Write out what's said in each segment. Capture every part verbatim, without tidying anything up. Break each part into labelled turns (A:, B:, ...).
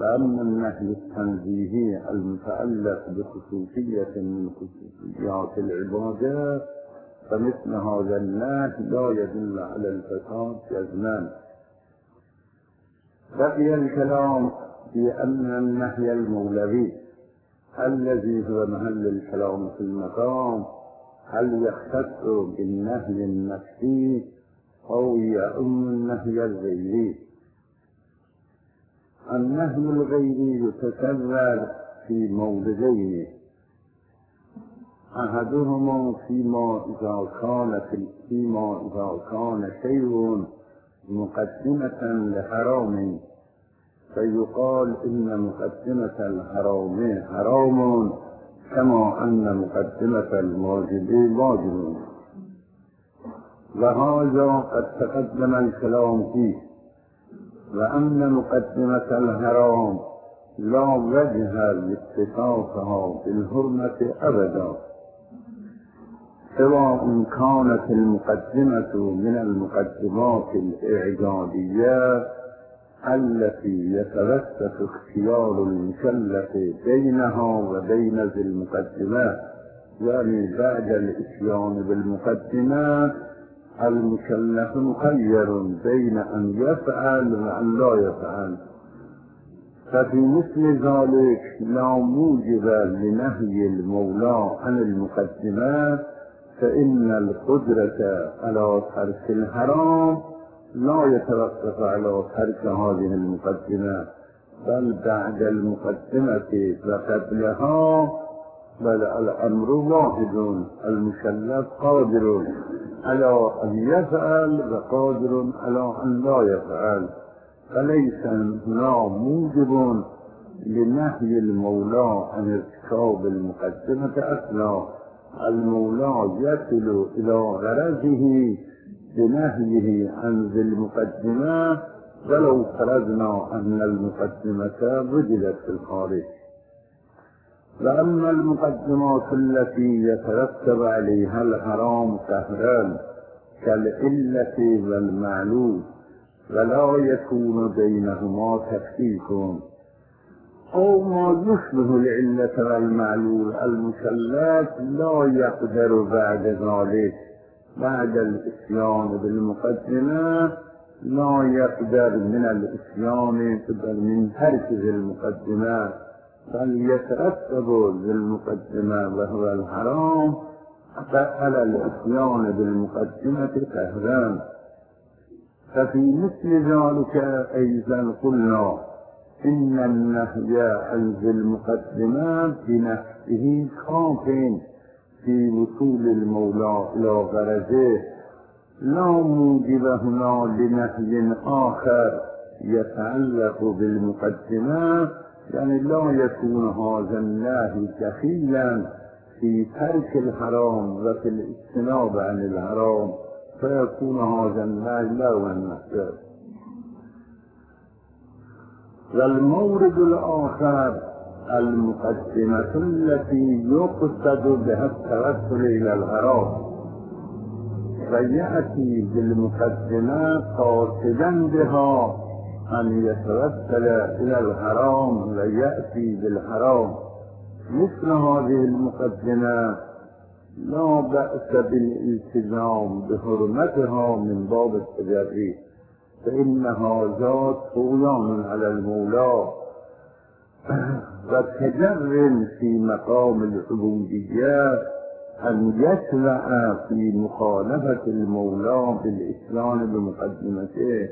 A: فأما النهي التنزيهي المتعلق بخصوصية من خصوصيات العبادة فمثل هذا النهي لا يدل على الفساد جزما. بقي الكلام في أن النهي المولوي الذي هو محل الكلام في المقام هل يختص بالنهي النفسي أو يؤم النهي الغيري. النهي الغيري يتكرر في موضعين، أحدهما فيما إذا كان فيما إذا كان شيء مقدمة لحرام فيقال إن مقدمة الحرام حرام كما أن مقدمة الواجب واجب، وهذا قد تقدم الكلام فيه. وأن مقدمة الحرام لا وجه لاتصافها بالحرمة أبدا، سواء كانت المقدمة من المقدمات الإعجابية التي يتوسط اختيار المكلف بينها وبين ذي المقدمات، يعني بعد الإتيان بالمقدمات المكلف مخير بين أن يفعل وأن لا يفعل. ففي مثل ذلك لا موجب لنهي المولى عن المقدمات، فإن القدرة على ترك الحرام لا يتوقف على ترك هذه المقدمات، بل بعد المقدمة وقبلها بل الأمر واحد، المكلف قادر على أن يفعل وقادر على أن لا يفعل، فليس هنا موجب لنهي المولى عن ارتكاب المقدمة أصلا. المولى يصل إلى غرضه بنهيه عن ذي المقدمة ولو فرضنا أن المقدمة وجدت في الخارج. وأما المقدمات التي يترتب عليها الحرام قهرا كالعلة والمعلول ولا يكون بينهما تفكيك، أو ما يشبه العلة والمعلول، المكلف لا يقدر بعد ذلك بعد الإتيان بالمقدمة لا يقدر من الإتيان من ترك المقدمة، بل يترتب بالمقدمة وهو الحرام على الإتيان بالمقدمة قهرا. ففي مثل ذلك أيضا قلنا إن النهي عن ذي المقدمات بنفسه كاف في وصول المولى إلى غرضه، لا موجب هنا لنهي آخر يتعلق بالمقدمات، يعني لا يكون هذا النهي دخيلا في ترك الحرام وفي الاجتناب عن الحرام، فيكون هذا النهي لا النهي. والمورد الآخر المقدمة التي يقصد بها التوسل إلى الحرام، فيأتي بالمقدمة قاصدا بها أن يتوسل إلى الحرام ويأتي بالحرام. مثل هذه المقدمة لا بأس بالالتزام بحرمتها من باب التجري، فإن هذا طغيان على المولى وتجر في مقام العبودية أن يشرع في مخالفة المولى بالإتيان بمقدمته،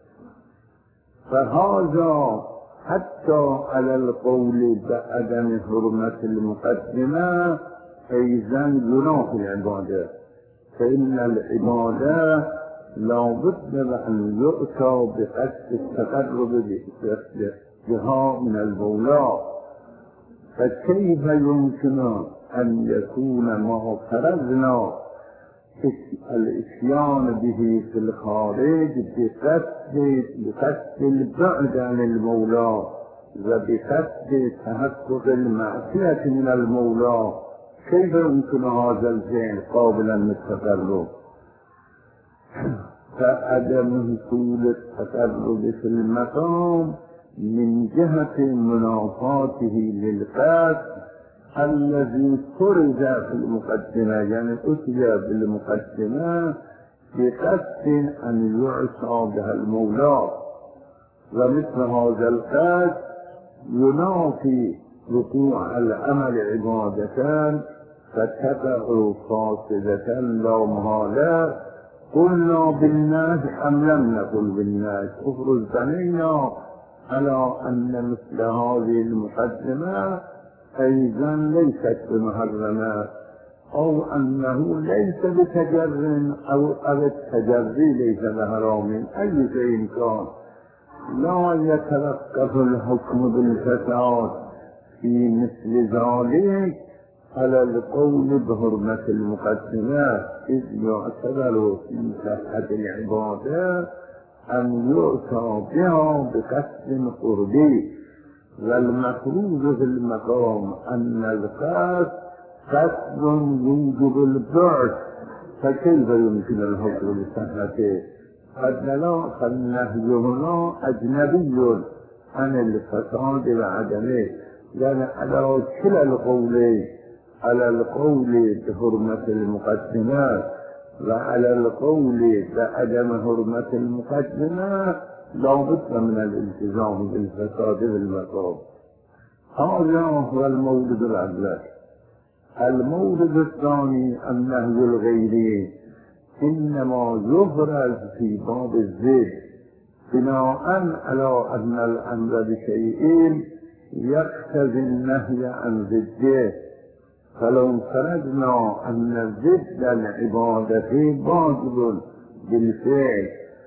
A: فهذا حتى على القول بعدم حرمة المقدمة أيضا جناح العبادة، فإن العبادة لا بد أن يؤتى بقصد التقرب بها من المولى، فكيف يمكن أن يكون ما فرضنا الإتيان به في الخارج بقصد بقصد البعد عن المولى وبقصد تحقق المعصية من المولى؟ كيف يمكن هذا الفعل قابلا للتقرب؟ فعدم حصول التقرب في المقام من جهة منافاته للقصد الذي فرض في المقدمة، يعني أتي بالمقدمة بقصد أن يعصى بها المولى، ومثل هذا القصد ينافي وقوع العمل عبادة فتبع فاسدة لا محالة. قلنا بالناس أم لم نقل بالناس؟ افرض بنينا على أن مثل هذه المقدمة أيضا ليست بمحرمة، أو أنه ليس بتجر أو أو التجري ليس بحرام، أي شيء كان لا يتوقف الحكم بالفساد في مثل ذلك على القول بحرمة المقدمة، إذ يعتبر في صحة العبادة أن يؤتى بها بقصد قربي، والمفروض في المقام أن القصد قصد يوجب البعد، فكيف يمكن الحكم بصحته؟ فالنهي هنا أجنبي عن الفساد وعدمه، يعني على كلا القولين، على القول بحرمة المقدمات وعلى القول بعدم حرمة المقدمة لا بد من الالتزام بالفساد في المقام. هذا هو المورد الأول. المورد الثاني النهي الغيري إنما يفرز في باب الزيد بناء على أن الأمر بشيء يقتضي النهي عن ضده، فلو فرضنا أن ضد العبادة باطل بالفعل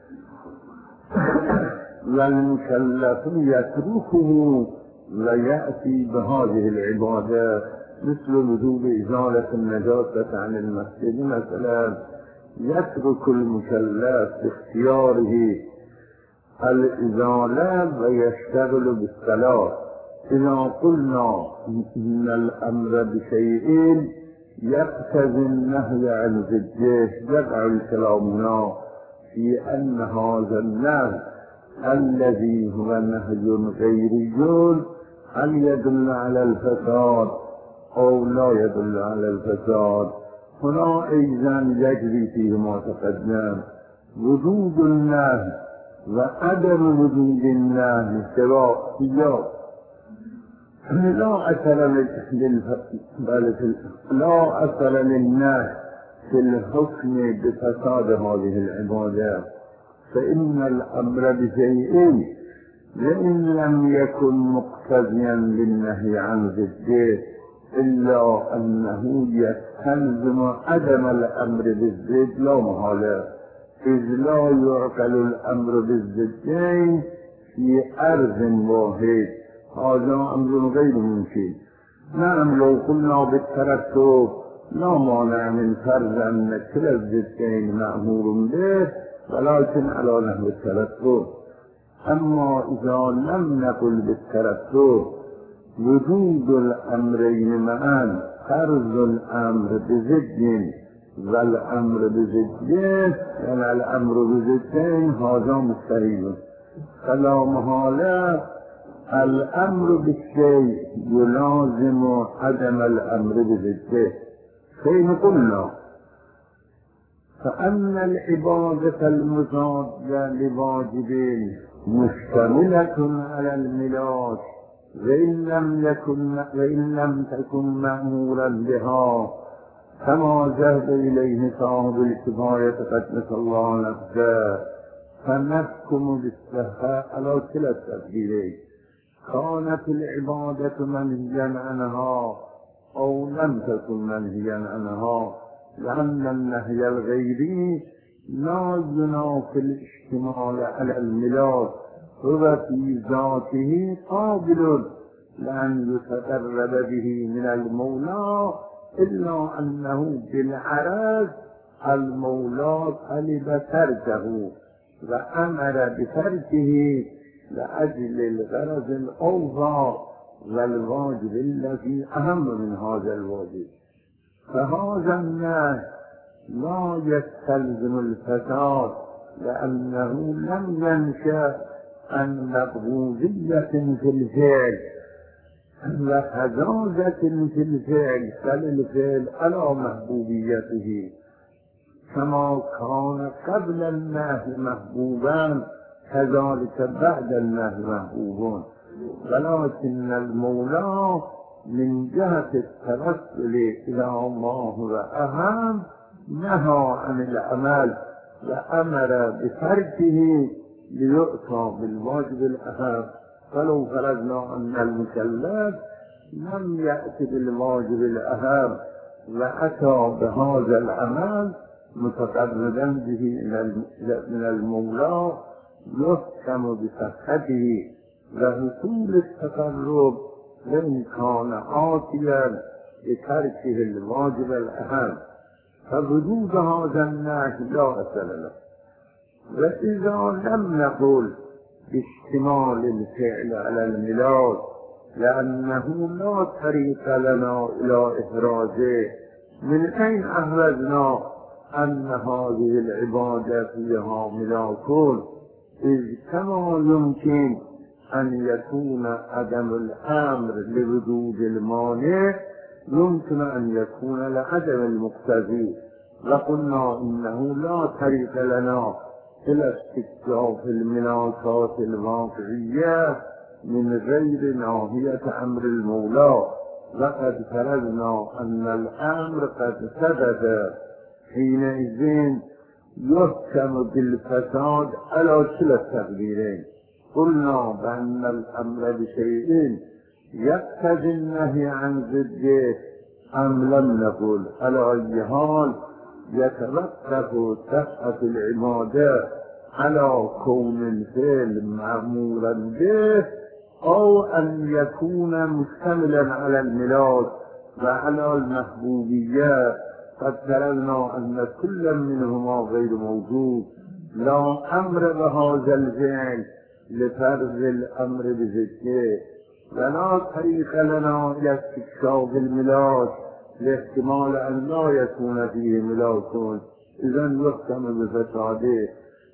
A: والمكلف يتركه ويأتي بهذه العبادة، مثل وجوب إزالة النجاسة عن المسجد مثلا، يترك المكلف باختياره الإزالة ويشتغل بالصلاة. إذا قلنا إن الأمر بشيء يقتضي النهي عن ضده، يقع كلامنا في أن هذا النهي الذي هو نهي غيري هل يدل على الفساد أو لا يدل على الفساد. هنا أيضا يجري فيه ما تقدم، وجود النهي وعدم وجود النهي سواء سياق، لا أثر لا أثر للنهي في الحكم بفساد هذه العبادة، فإن الأمر بشيء وإن لم يكن مقتضيا للنهي عن ضده إلا أنه يستلزم عدم الأمر بالضد لا محالة، إذ لا يعقل الأمر بالضدين في أرض واحد، هذا أمر غير ممكن. نعم لو قلنا بالترتب لا مانع من فرض أن كلا الضدين مأمور به، ولكن على نحو الترتب. أما إذا لم نقل بالترتب وجود الأمرين معا فرض الأمر بضد والأمر بضده، يعني الأمر بضدين هذا مستحيل، فلا محالة الأمر بالشيء يلازم عدم الأمر بضده. فإن قلنا فأن العبادة المضادة لواجبين مشتملة على الميلاد وإن لم يكن وإن لم تكن مأمورا بها كما ذهب إليه صاحب الكفاية قدس الله نفسه، فنحكم بالصحة على كلا التفسيرين، كانت العبادة منهيا عنها أو لم تكن منهيا عنها، لأن النهي الغيري لا ينافي الاشتمال على الميلاد، هو في ذاته قابل لأن يتقرب به من المولى، إلا أنه بالعرض المولى طلب تركه وأمر بتركه لأجل الغرض الأوفى والواجب الذي أهم من هذا الواجب. فهذا النهي لا يستلزم الفساد، لأنه لم ينشأ عن مبغوضية في الفعل وحزازة في الفعل فللفعل على محبوبيته، كما كان قبل النهي محبوبا كذلك بعد النهي محبوب، ولكن المولى من جهة التوسل إلى الله وأهم نهى عن العمل وأمر بتركه ليؤتى بالواجب الأهم. فلو فرضنا أن المكلف لم يأت بالواجب الأهم وأتى بهذا العمل متقربا به من المولى يحكم بصحته وحصول التقرب وإن كان عاصيا بتركه الواجب الأهم، فوجود هذا النهي لا أصل له. وإذا لم نقل باشتمال الفعل على الميلاد لأنه لا طريق لنا إلى إخراجه، من أين أخرجنا أن هذه العبادة فيها ملاك؟ إذ كما يمكن أن يكون عدم الأمر لوجود المانع يمكن أن يكون لعدم المقتضي، وقلنا إنه لا طريق لنا إلى استكشاف الملاكات الواقعية من غير ناحية أمر المولى، وقد فرضنا أن الأمر قد ثبت، حينئذ يحكم بالفساد على كلا التقديرين. قلنا بأن الأمر بشيء يقتضي النهي عن ضده أم لم نقل؟ على أي حال يتوقف صحة العبادة على كون الفعل معمولا به أو أن يكون مشتملا على الميلاد وعلى المحبوبية. قد فرضنا أن كل منهما غير موجود، لا أمر بهذا الفعل لفرض الأمر بذكره، ولا طريق لنا إلى استكشاف الميلاد لاحتمال أن لا يكون فيه ملاك، إذن يحكم بفساده.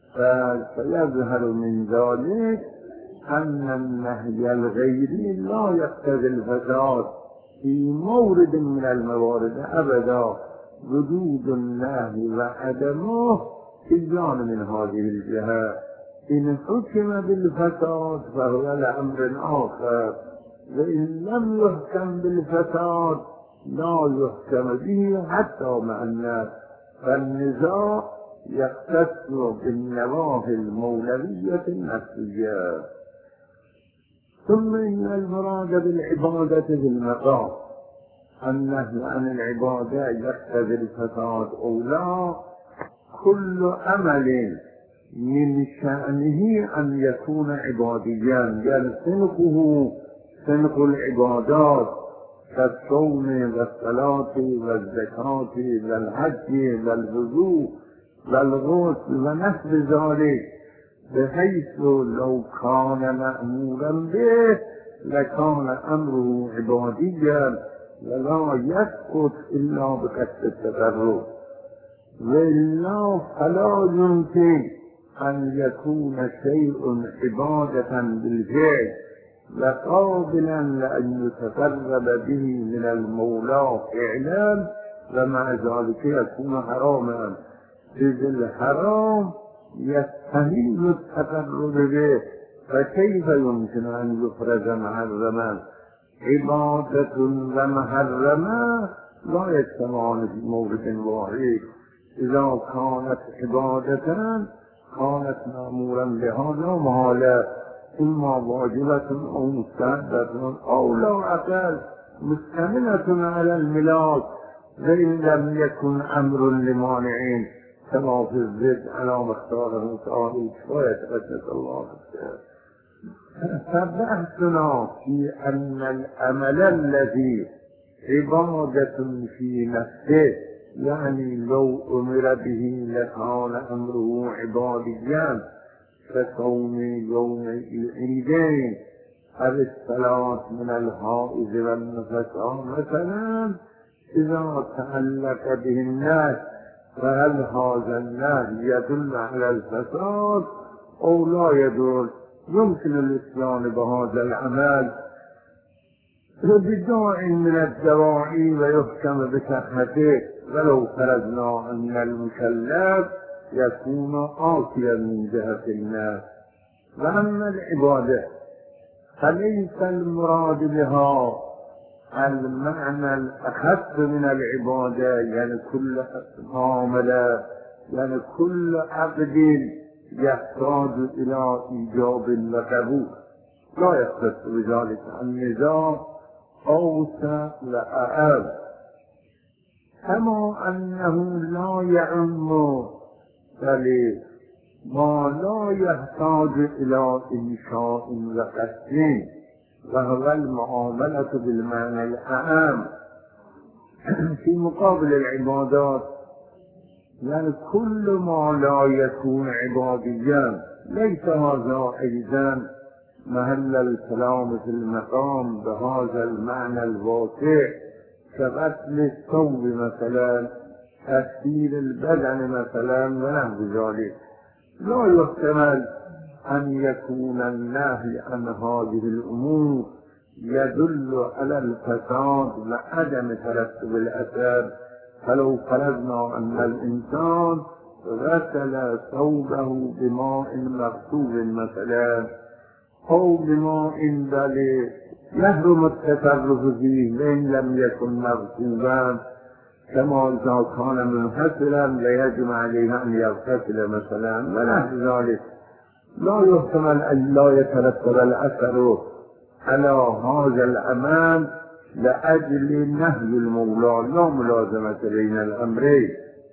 A: فيظهر من ذلك أن النهي الغيري لا يقتضي الفساد في مورد من الموارد أبدا، وجود النهي وعدمه إجان من هذه الجهة. إن حكم بالفساد فهو لأمر آخر، وإن لم يحكم بالفساد لا يحكم به حتى مع الناس. فالنزاع يختص بالنواهي المولوية النفسية. ثم إن المراد بالعبادة في المقام النهي عن العبادة يقتضي الفساد أو لا، كل عمل من شأنه أن يكون عباديا، يعني صنفه صنف العبادات كالصوم والصلاة والزكاة والحج والوضوء والغسل ونحو ذلك، بحيث لو كان مأمورا به لكان أمره عباديا ولا يسقط إلا بقصد التقرب، وإلا فلا يمكن أن يكون شيء عبادة بالفعل وقابلا لأن يتقرب به من المولى فعلا، ومع ذلك يكون حراما، إذ الحرام يستحيل التقرب به، فكيف يمكن أن يفرز محرما؟ عبادة ومحرما لا يجتمعان في مورد واحد. إذا كانت عبادة كانت مأمورا بها لا محالة، إما واجبة أو مستحبة أو لو أقل مشتملة على الميلاد، وإن لم يكن أمر لمانعين كما في الزد على مختاره تعالى ويتقدس الله بالخير. فبحثنا في أن الأمل الذي عبادة في نفسه، يعني لو أمر به لكان أمره عباديا كصوم يوم العيدين أو الصلاة من الحائض والنفساء مثلا، إذا تعلق به الناس فهل هذا النهي يدل على الفساد أو لا يدل؟ يمكن الاتيان بهذا العمل بدون من الدواعي ويحكم بصحته، ولو فرضنا أن المكلف يكون عاصيا من جهة الناس. وأما العبادة فليس المراد بها المعنى الأخف من العبادة، يعني كل معاملة، يعني كل عبد يحتاج إلى إيجاب وقبول، لا يختص بذلك النظام أوسع لأعم، كما أنه لا يعم بل ما لا يحتاج إلى إنشاء وقسم، وهو المعاملة بالمعنى الأعم. في مقابل العبادات يعني كل ما لا يكون عباديا، ليس هذا أيضا محل الكلام في المقام بهذا المعنى الواسع، كغسل الثوب مثلا، تكسير البدن مثلا ونحو ذلك. لا يحتمل أن يكون النهي عن هذه الأمور يدل على الفساد وعدم ترتب الأثر. فلو فرضنا أن الإنسان غسل ثوبه بماء مغسول مثلا أو بماء بل يحرم التصرف فيه وإن لم يكن مغسولا، كما إذا كان منفصلا ليجب عليه أن يغتسل مثلا ونحو ذلك، لا يحتمل أن لا يترتب الأثر على هذا الأمام لأجل نهي المولى، لا ملازمة بين الأمرين.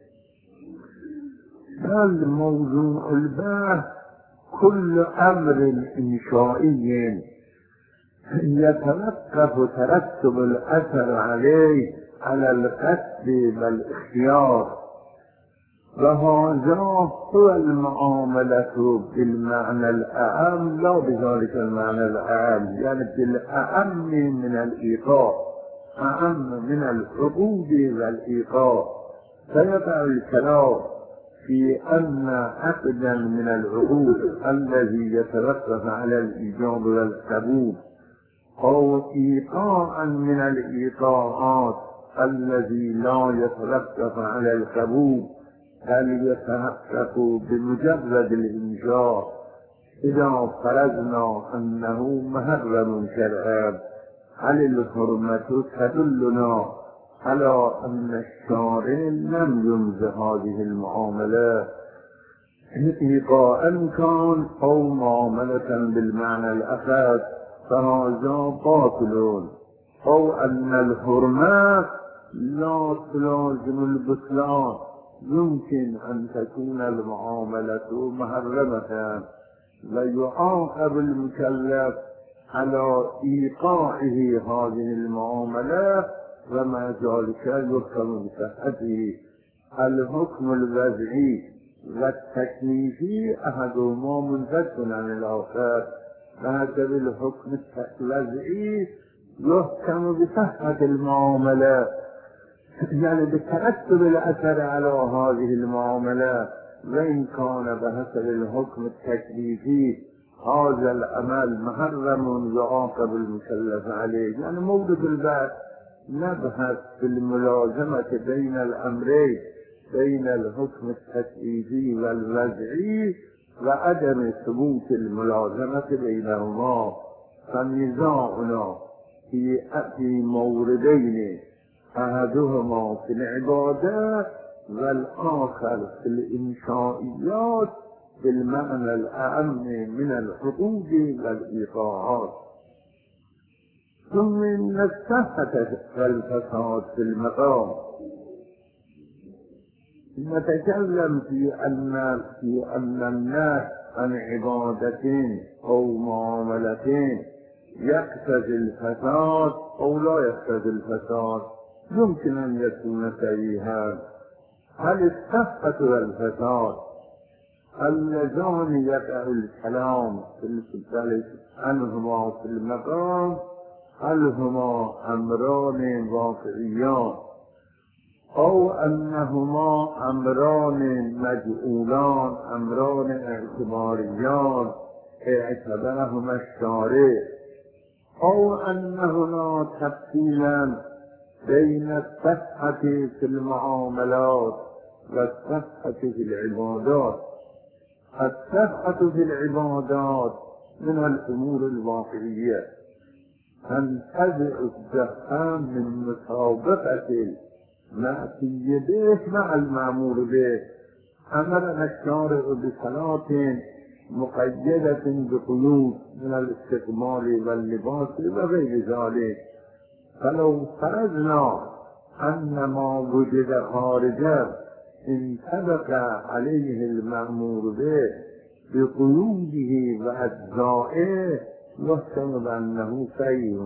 A: بل موضوع البحث كل أمر إنشائي يتوقف ترتب الأثر عليه على القصد والاختيار، وهذا هو المعاملة بالمعنى الأعم لا بذلك المعنى الأعم، يعني بالأعم من الإيقاع، أعم من الحقوق والإيقاع. فيقع الكلام في أن عقدا من العقود الذي يتوقف على الإيجاب والقبول أو إيقاعا من الإيقاعات الذي لا يتوقف على القبول بل يتحقق بمجرد الإنشاء، إذا فرضنا أنه محرم شرعا، هل الحرمة تدلنا على أن الشارع لم يمز هذه المعاملة إيقاعا كان أو معاملة بالمعنى الأخذ، فهذا باطل، أو أن الحرمة لا تلازم البطلان، يمكن أن تكون المعاملة محرمة ويعاقب المكلف على إيقاعه هذه المعاملة، ومع ذلك يحكم بصحته. الحكم الوضعي والتكليفي أحدهما منفصل عن الآخر، فهذا الحكم الوضعي يحكم بصحة المعاملة، يعني بترتب الأثر على هذه المعاملة، وإن كان بحسب الحكم التكليفي هذا العمل محرم يعاقب المكلف عليه. يعني مورد البحث نبحث في الملازمة بين الأمرين، بين الحكم التكليفي والوضعي وعدم ثبوت الملازمة بينهما. فنزاعنا في في موردين، أحدهما في العبادة والآخر في الإنشائيات بالمعنى الأعم من الحقوق والإيقاعات. ثم إن الصحة والفساد في المقام. نتكلم في أن في أن الناس عن عبادتين أو معاملتين يقتضي الفساد أو لا يقتضي الفساد، يمكن أن يكون صحيحا. هل الصحة والفساد اللذان يقع الكلام في الثالث عنهما في المقام، هل هما أمران واقعيان أو أنهما أمران مجهولان، أمران اعتباريان، اعتبرهما الشارع، أو أن هنا تفصيلا بين الصحة في المعاملات والصحة في العبادات. الصحة في العبادات من الأمور الواقعية تنتزع الصحة من مسابقة المأتي به مع المأمور به. أمرنا الشارع بصلاة مقيدة بقيود من الاستقبال واللباس وغير ذلك، فلو فرضنا أن ما وجد خارجه انطبق عليه المأمور به بقيوده وأجزائه يحكم بأنه صحيح،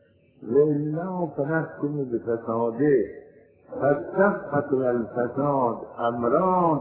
A: وإلا فنحكم بفساده. فالصحة والفساد أمران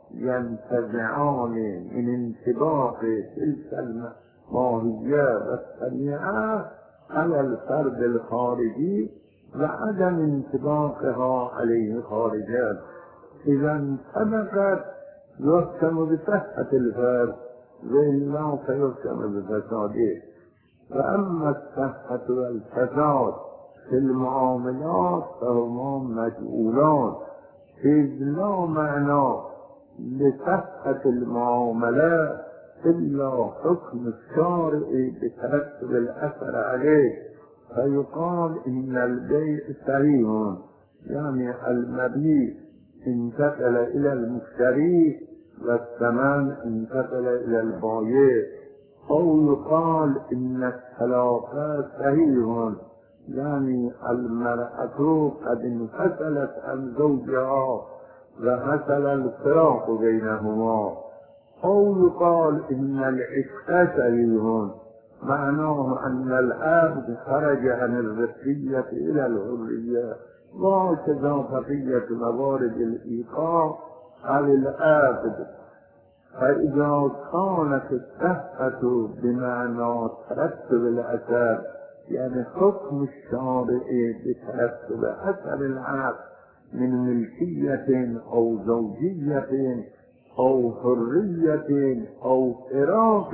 A: ينتزعان من انطباق تلك الماهية والسميعة على الفرد الخارجي وعدم انطباقها عليه خارجا. إذا انطبقت يحكم بصحة الفرد، وإلا فيحكم بفساده. وأما الصحة والفساد في المعاملات فهما مجهولان، إذ لا معنى لصحة المعاملة إلا حكم الشارع بترتب الأثر عليه، فيقال إن البيع صحيح، يعني المبيع انتقل إلى المشتري والثمن انتقل إلى البائع. أو يقال إن الطلاق صحيح، يعني المرأة قد انفصلت عن زوجها وحصل الفراق بينهما. أو يقال إن العشق صحيح، معناه أن العبد خرج عن الرقية إلى الحرية، وكذا بقية موارد الإيقاع على العبد. فإذا كانت الصحة بمعنى ترتب الأثر، يعني حكم الشارع بترتب أثر العبد من ملكية أو زوجية أو حرية أو فراق،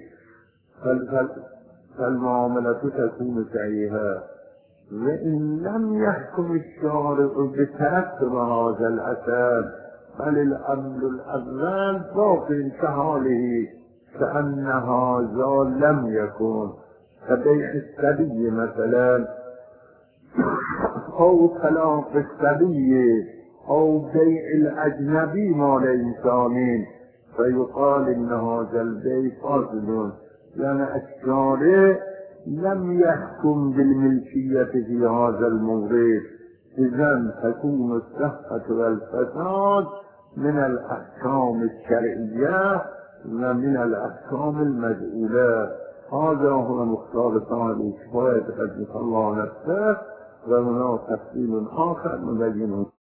A: فالمعاملة تكون صحيحة. وإن لم يحكم الشارع بترتب هذا الأثر بل الأمر الأول باق كحاله كأن هذا لم يكن، كبيع السبي مثلا، أو طلاق السبي، أو بيع الأجنبي مال إنسان، فيقال إن هذا البيع فاسد، لأن الشارع لم يحكم بالملكية في هذا المورد. إذن تكون الصحة والفساد من الأحكام الشرعية ومن الأحكام المجهولة. هذا هو مختار صاحب الشفاعة قدس الله نفسه، وهنا تفصيل آخر مبين